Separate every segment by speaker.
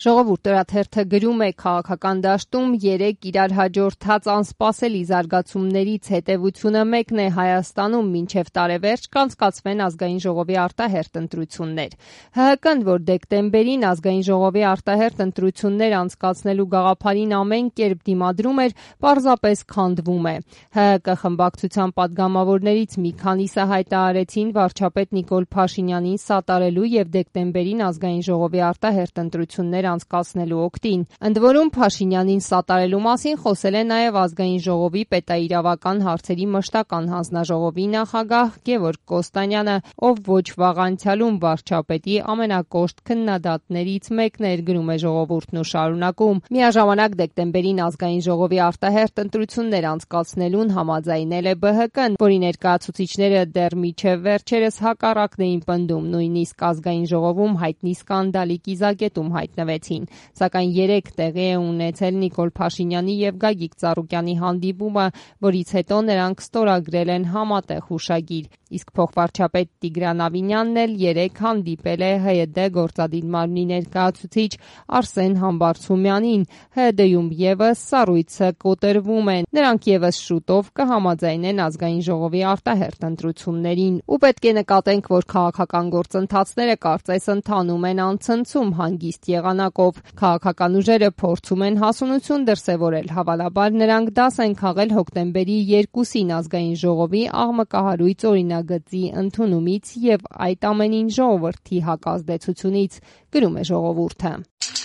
Speaker 1: Ժողովուրդ օրաթերթը գրում է քաղաքական դաշտում 3 իրար հաջորդած անսպասելի զարգացումներից հետևությունը մեկն է Հայաստանում մինչև տարեվերջ կանցկացվեն ազգային ժողովի արտահերթ ընտրություններ։ ՀՀԿ-ն, որ դեկտեմբերին ազգային ժողովի արտահերթ ընտրություններ անցկացնելու գաղափարին ամեն կերպ դիմադրում էր, պարզապես քանդվում է։ ՀՀԿ խմբակցության падգամավորներից մի քանիսը հայտարարեցին վարչապետ Նիկոլ Փաշինյանին սատարելու եւ դեկտեմբերին ազգային ժողովի արտահերթ ընտրություններ անցկացնելու օգտին։ Ընդ որում Փաշինյանին սատարելու մասին խոսել է նաև ազգային ժողովի պետաիրավական հարցերի մշտական հանձնաժողովի նախագահ Գևորգ Կոստանյանը, ով ոչ վաղ անցյալում վարչապետի ամենակոշտ քննադատներից մեկն էր, գրում է Ժողովուրդն ու շարունակում։ Միաժամանակ դեկտեմբերին ազգային ժողովի արտահերթ ընտրություններ անցկացնելուն համաձայնել է ԲՀԿ-ն, որի ներկայացուցիչները դեռ մինչև վերջերս հակառակն էին պնդում, նույնիսկ ազգային ժողովում հայտնի սկանդալի կիզակետում հայտնվեց։ Սակայն 3 տեղի է ունեցել Նիկոլ Փաշինյանի եւ Գագիկ Ծառուկյանի հանդիպումը, որից հետո նրանք ստորագրել են համատեղ հուշագիր։ Իսկ փոխվարչապետ Տիգրան Ավինյանն էլ 3 հանդիպել է ՀՅԴ գործադիր մարմնի ներկայացուցիչ Արսեն Համբարձումյանին։ ՀՅԴ-ում եւս սառույցը կոտրվում է։ Նրանք եւս շուտով կհամաձայնեն ազգային ժողովի արտահերթ ընտրություններին։ Ու պետք է նկատենք, որ քաղաքական գործընթացները կարծես ընթանում են անցնցում հանգիստ եղանակով։ Քաղաքական ուժերը փորձում են հասունություն դրսևորել, հավանաբար նրանք դաս են քաղել հոկտեմբերի 2-ին ազգային ժողովի աղմկահարույց օրինագծի ընդունումից եւ այդ ամենին ժողովրդի հակազդեցությունից, գրում է Ժողովուրդը։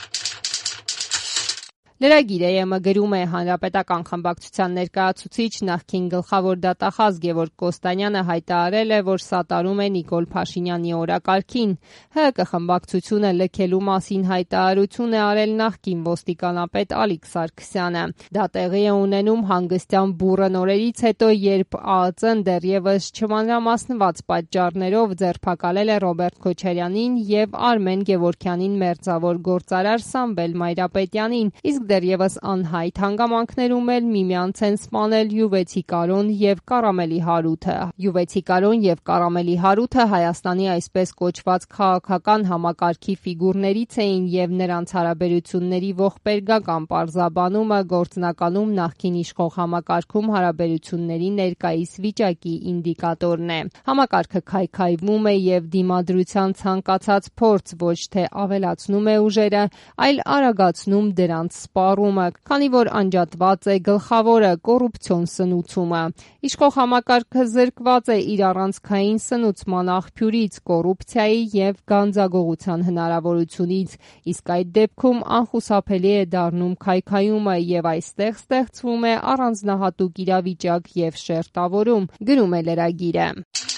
Speaker 1: Լրագիր ԵՄ գրում է հանրապետական խմբակցության ներկայացուցիչ նախկին գլխավոր դատախազ Գևորգ Կոստանյանը հայտարարել է, որ սատարում է Նիկոլ Փաշինյանի օրակարգին։ ՀՀԿ խմբակցությունը լքելու մասին հայտարարություն է արել նախկին ոստիկանապետ Ալիկ Սարգսյանը։ Դա տեղի է ունենում հանգստյան բուռն օրերից հետո, երբ ԱԱԾ-ն դեռևս չմանրամասնված պատճառներով ձերբակալել է Ռոբերտ Քոչարյանին եւ Արմեն Գևորգյանին մերձավոր գործարար Սամվել Մայրապետյանին, իսկ դեռևս անհայտ հանգամանքներում էլ միմյանց են սպանել Յուվեցի Կարոն եւ Կարամելի Հարութը։ Յուվեցի Կարոն եւ Կարամելի Հարութը Հայաստանի այսպես կոչված քաղաքական համակարգի ֆիգուրներից էին եւ նրանց հարաբերությունների ողբերգական պարզաբանումը գործնականում նախկին իշխող համակարգում հարաբերությունների ներկայիս վիճակի ինդիկատորն է։ Համակարգը քայքայվում է եւ դիմադրության ցանկացած փորձ ոչ թե ավելացնում է ուժերը, այլ արագացնում դրանց սպառումը, քանի որ անջատված է գլխավորը՝ կոռուպցիոն սնուցումը։ Իշխող համակարգը զրկված է իր առանցքային սնուցման աղբյուրից՝ կոռուպցիայի եւ գանձագողության հնարավորությունից, իսկ այդ դեպքում անխուսափելի է դառնում քայքայումը եւ այստեղ ստեղծվում է առանձնահատուկ իրավիճակ եւ շերտավորում, գրում է լրագիրը։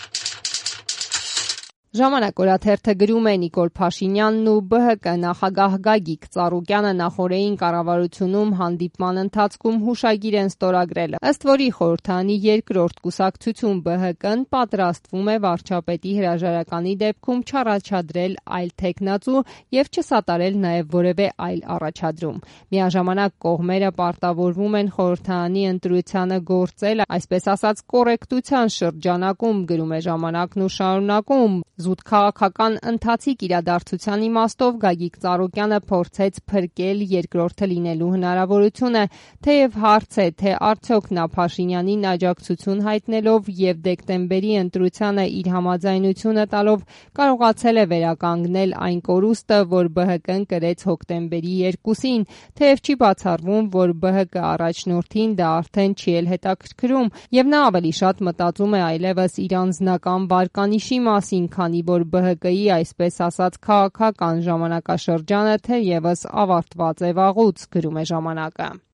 Speaker 1: Ժամանակ օրաթերթը գրում է Նիկոլ Փաշինյանն ու ԲՀԿ նախագահ Գագիկ Ծառուկյանը նախորդային կառավարությունում հանդիպման ընթացքում հուշագիր են ստորագրել, ըստ որի խորհրդարանի երկրորդ կուսակցություն ԲՀԿ-ն պատրաստվում է վարչապետի հրաժարականի դեպքում չառաջադրել այլ թեկնածու եւ չսատարել նաեւ որևէ այլ առաջադրում։ Միաժամանակ կողմերը պարտավորվում են խորհրդարանի ընտրությանը գործել, այսպես ասած, կոռեկտության շրջանակում, գրում է Ժամանակն ու շարունակում։ Զուտ քաղաքական ընթացիկ իրադարձության իմաստով Գագիկ Ծառուկյանը փորձեց փրկել երկրորդը լինելու հնարավորությունը, թեև հարց է, թե արդյոք նա Փաշինյանին աջակցություն հայտնելով եւ դեկտեմբերի ընտրությանը իր համաձայնությունը տալով կարողացել է վերականգնել այն կորուստը, որ ԲՀԿ-ն կրեց հոկտեմբերի 2-ին, թեև չի բացառվում, որ ԲՀԿ առաջնորդին դա արդեն չի էլ հետաքրքրում եւ նա ավելի շատ մտածում է այլևս իր անձնական վարկանիշի մասին, քանի որ ԲՀԿ-ի այսպես ասած քաղաքական ժամանակաշրջանը թերևս ավարտված է վաղուց, գրում է Ժամանակը։